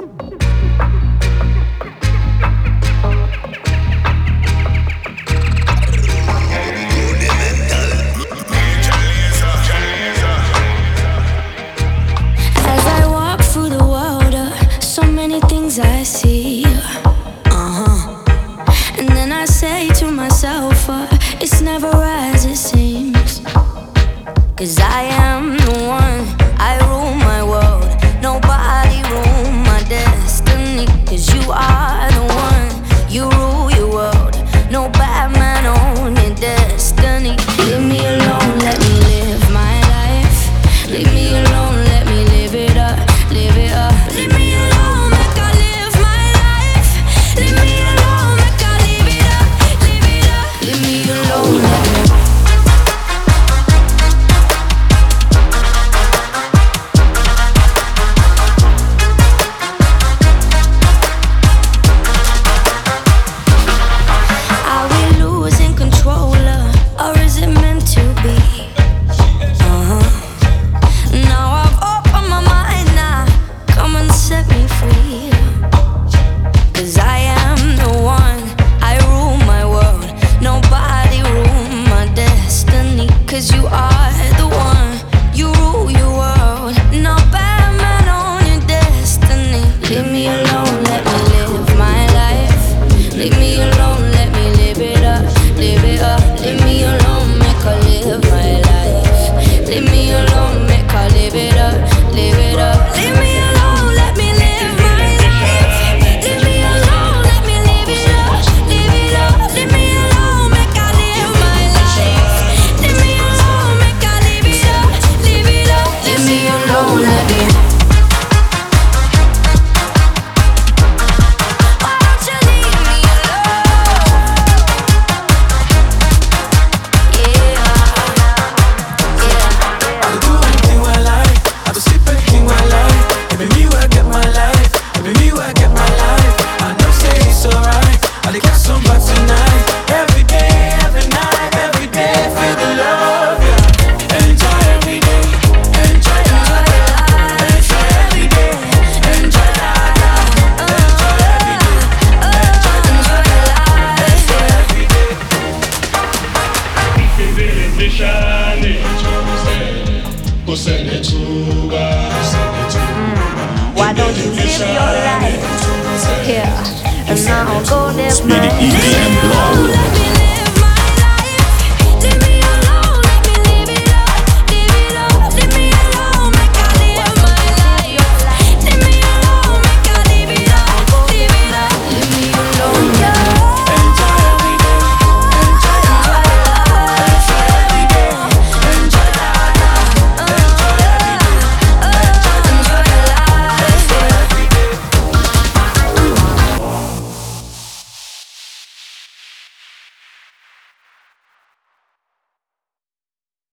I see, and then I say to myself, it's never as it seems. 'Cause I am the one, I rule my world. Nobody rule my destiny. 'Cause you are the one, you rule your world. No bad man on your destiny. Leave me alone, let me live my life. Leave me alone, let me live it up, live it up. Leave me alone, make I live my life. Leave me alone, make I live it up, live it up. Leave me alone, let me. Why don't you live your life here and now go live mine?